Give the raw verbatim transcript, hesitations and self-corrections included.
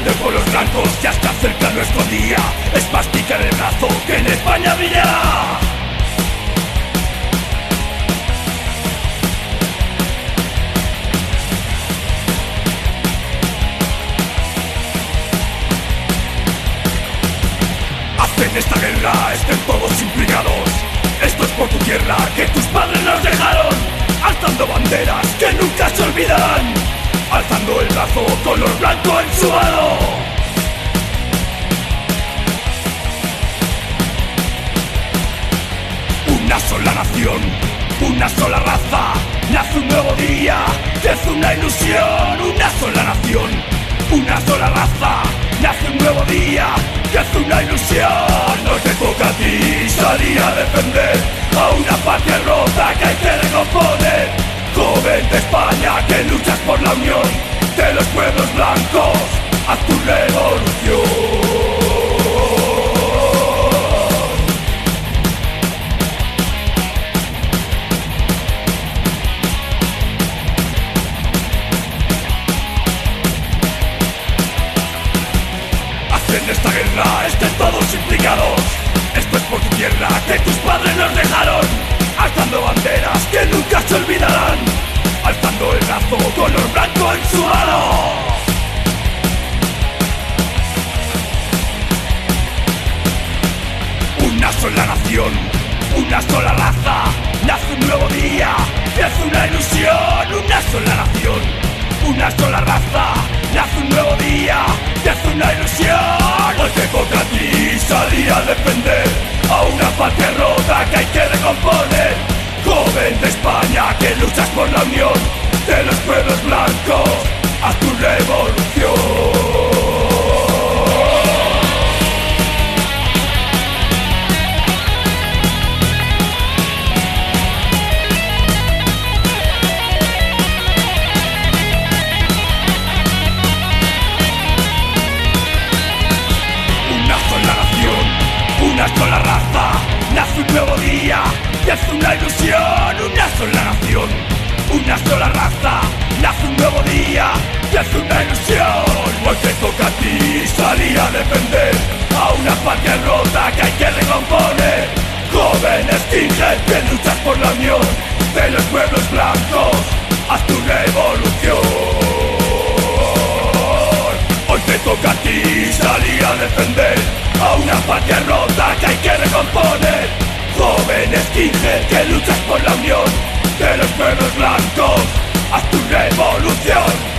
de pueblos blancos ya está cerca nuestro día. Esvástica en el brazo que en España brillará. En esta guerra estén todos implicados. Esto es por tu tierra que tus padres nos dejaron. Alzando banderas que nunca se olvidarán. Alzando el brazo color blanco en su mano. Una sola nación, una sola raza. Nace un nuevo día, crece una ilusión. Una sola nación, una sola raza. Nace un nuevo día, que hace una ilusión. No te toca a ti salir a defender a una patria rota que hay que recomponer. Joven de España que luchas por la unión de los pueblos blancos, haz tu revolución. En esta guerra estén todos implicados. Esto es por tu tierra que tus padres nos dejaron. Alzando banderas que nunca se olvidarán. Alzando el brazo color blanco en su mano. Una sola nación, una sola raza. Nace un nuevo día, nace una ilusión. Una sola nación, una sola raza. Nace un nuevo día, nace una ilusión. Hoy te toca a ti salir a defender a una patria rota que hay que recomponer. Joven de España que luchas por la unión de los pueblos blancos, haz tu revolución. Una sola raza, nace un nuevo día, y hace una ilusión. Una sola nación, una sola raza, nace un nuevo día, y hace una ilusión. Hoy te toca a ti salir a defender a una patria rota que hay que recomponer. Joven skinhead que luchas por la unión de los pueblos blancos, haz tu revolución. Hoy te toca a ti salir a defender a una patria rota que hay que recomponer. Joven skinhead que luchas por la unión de los pueblos blancos, haz tu revolución.